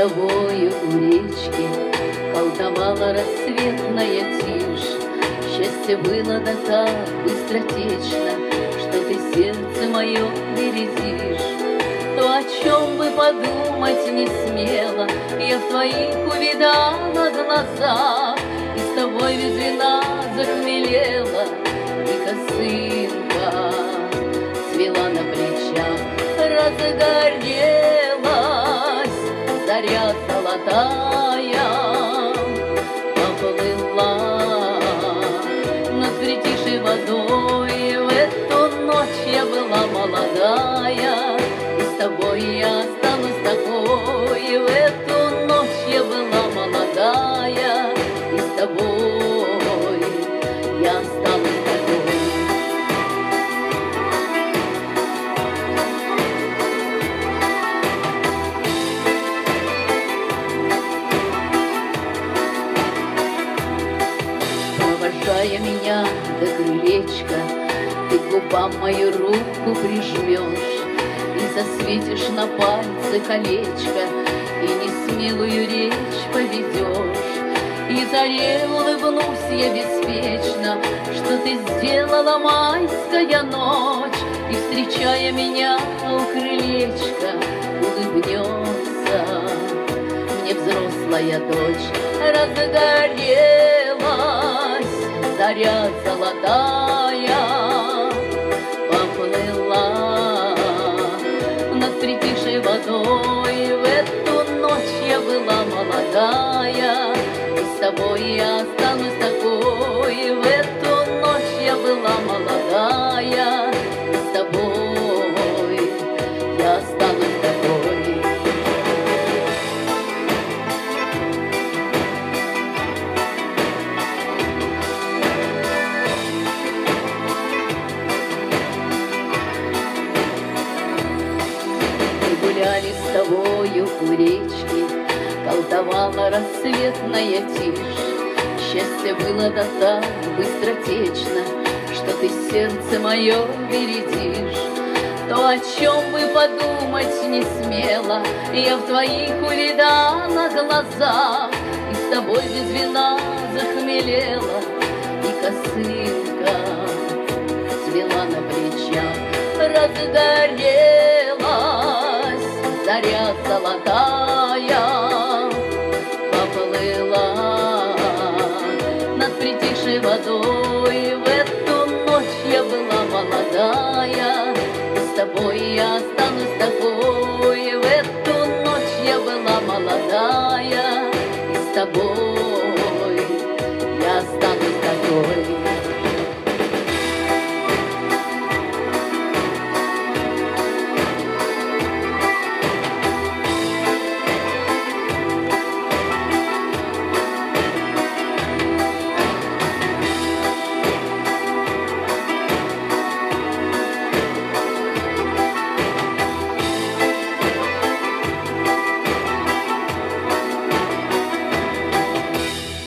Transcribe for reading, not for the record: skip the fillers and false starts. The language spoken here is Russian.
тобою у речки колдовала рассветная тишь. Счастье было да так быстротечно, что ты сердце мое бередишь. То, о чем бы подумать не смела, я в твоих увидала глаза, и с тобой без вина захмелела, и косынка цвела на плечах. Разгорелась заря золотая, поплыла над притихшей водой. В эту ночь я была молодая, и с тобой я останусь такой. В эту ночь я была молодая, и с тобой я останусь такой. Провожая меня до крылечка, ты к губам мою руку прижмешь и засветишь на пальце колечко, и несмелую речь поведешь. И заре улыбнусь я беспечно, что ты сделала майская ночь, и, встречая меня у крылечка, улыбнется мне взрослая дочь. Разгорелась заря золотая, поплыла над притихшей водой. В эту ночь я была молодая, и с тобой я останусь такой. В эту ночь я была молодая, и с тобой я останусь такой. Гуляли с тобою у речки, колдовала рассветная тишь. Счастье было да так быстротечно, что ты сердце мое бередишь. То, о чем бы подумать не смела, я в твоих увидала глаза, и с тобой без вина захмелела, и косынка цвела на плечах. Разгорелась заря золотая, поплыла над притихшей водой. В эту ночь я была молодая, и с тобой я останусь такой. В эту ночь я была молодая, и с тобой